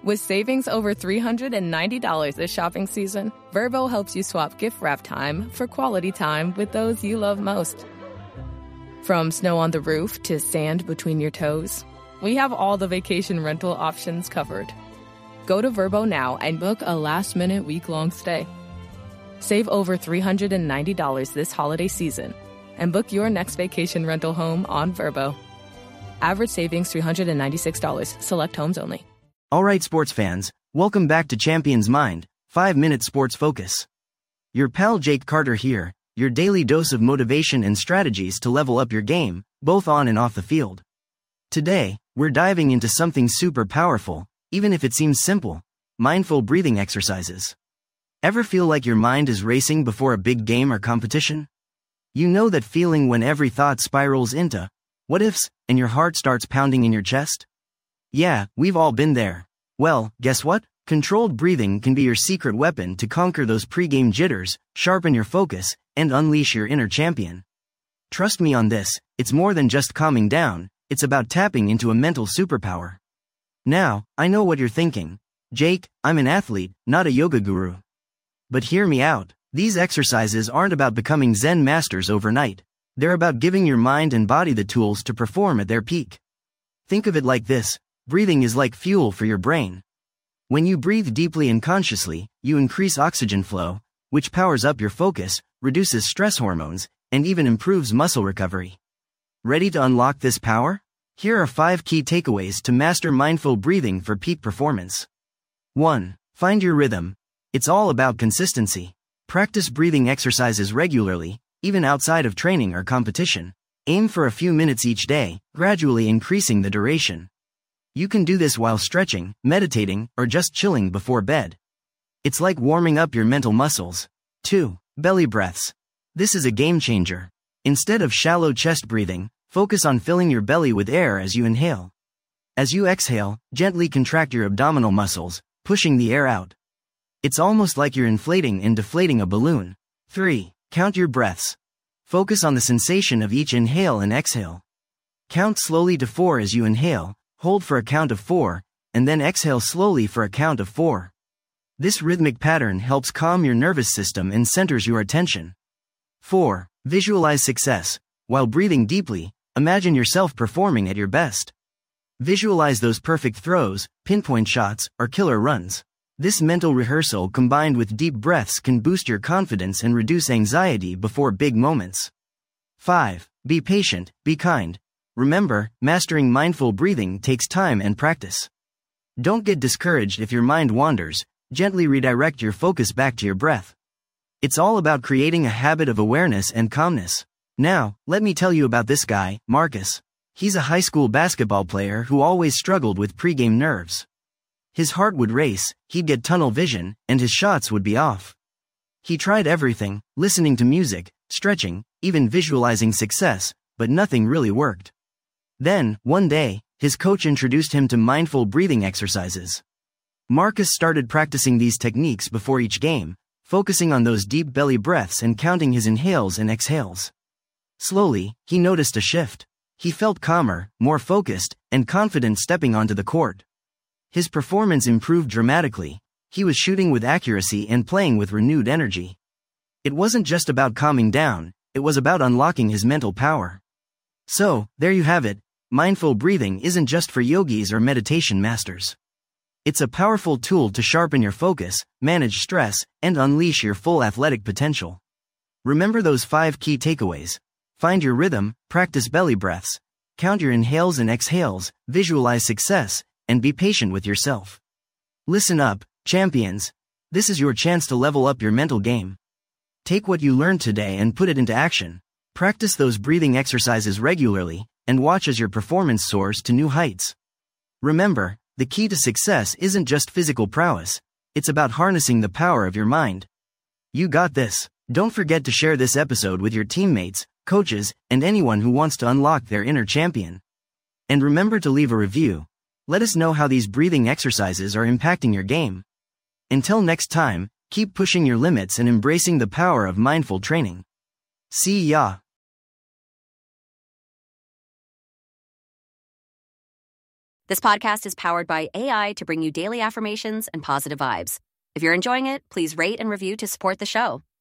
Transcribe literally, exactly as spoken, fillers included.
With savings over three hundred ninety dollars this shopping season, Vrbo helps you swap gift wrap time for quality time with those you love most. From snow on the roof to sand between your toes, we have all the vacation rental options covered. Go to Vrbo now and book a last-minute week-long stay. Save over three hundred ninety dollars this holiday season and book your next vacation rental home on Vrbo. Average savings three hundred ninety-six dollars. Select homes only. All right, sports fans, welcome back to Champions Mind, five minute Sports Focus. Your pal Jake Carter here, your daily dose of motivation and strategies to level up your game, both on and off the field. Today, we're diving into something super powerful, even if it seems simple: mindful breathing exercises. Ever feel like your mind is racing before a big game or competition? You know that feeling when every thought spirals into what ifs, and your heart starts pounding in your chest? Yeah, we've all been there. Well, guess what? Controlled breathing can be your secret weapon to conquer those pre-game jitters, sharpen your focus, and unleash your inner champion. Trust me on this, it's more than just calming down, it's about tapping into a mental superpower. Now, I know what you're thinking. Jake, I'm an athlete, not a yoga guru. But hear me out. These exercises aren't about becoming Zen masters overnight. They're about giving your mind and body the tools to perform at their peak. Think of it like this: breathing is like fuel for your brain. When you breathe deeply and consciously, you increase oxygen flow, which powers up your focus, reduces stress hormones, and even improves muscle recovery. Ready to unlock this power? Here are five key takeaways to master mindful breathing for peak performance. one. Find your rhythm. It's all about consistency. Practice breathing exercises regularly, even outside of training or competition. Aim for a few minutes each day, gradually increasing the duration. You can do this while stretching, meditating, or just chilling before bed. It's like warming up your mental muscles. two. Belly breaths. This is a game changer. Instead of shallow chest breathing, focus on filling your belly with air as you inhale. As you exhale, gently contract your abdominal muscles, pushing the air out. It's almost like you're inflating and deflating a balloon. three. Count your breaths. Focus on the sensation of each inhale and exhale. Count slowly to four as you inhale, hold for a count of four, and then exhale slowly for a count of four. This rhythmic pattern helps calm your nervous system and centers your attention. four. Visualize success. While breathing deeply, imagine yourself performing at your best. Visualize those perfect throws, pinpoint shots, or killer runs. This mental rehearsal combined with deep breaths can boost your confidence and reduce anxiety before big moments. five. Be patient, be kind. Remember, mastering mindful breathing takes time and practice. Don't get discouraged if your mind wanders, gently redirect your focus back to your breath. It's all about creating a habit of awareness and calmness. Now, let me tell you about this guy, Marcus. He's a high school basketball player who always struggled with pregame nerves. His heart would race, he'd get tunnel vision, and his shots would be off. He tried everything, listening to music, stretching, even visualizing success, but nothing really worked. Then, one day, his coach introduced him to mindful breathing exercises. Marcus started practicing these techniques before each game, focusing on those deep belly breaths and counting his inhales and exhales. Slowly, he noticed a shift. He felt calmer, more focused, and confident stepping onto the court. His performance improved dramatically. He was shooting with accuracy and playing with renewed energy. It wasn't just about calming down, it was about unlocking his mental power. So, there you have it. Mindful breathing isn't just for yogis or meditation masters. It's a powerful tool to sharpen your focus, manage stress, and unleash your full athletic potential. Remember those five key takeaways. Find your rhythm, practice belly breaths, count your inhales and exhales, visualize success, and be patient with yourself. Listen up, champions. This is your chance to level up your mental game. Take what you learned today and put it into action. Practice those breathing exercises regularly, and watch as your performance soars to new heights. Remember, the key to success isn't just physical prowess, it's about harnessing the power of your mind. You got this. Don't forget to share this episode with your teammates, coaches, and anyone who wants to unlock their inner champion. And remember to leave a review. Let us know how these breathing exercises are impacting your game. Until next time, keep pushing your limits and embracing the power of mindful training. See ya! This podcast is powered by A I to bring you daily affirmations and positive vibes. If you're enjoying it, please rate and review to support the show.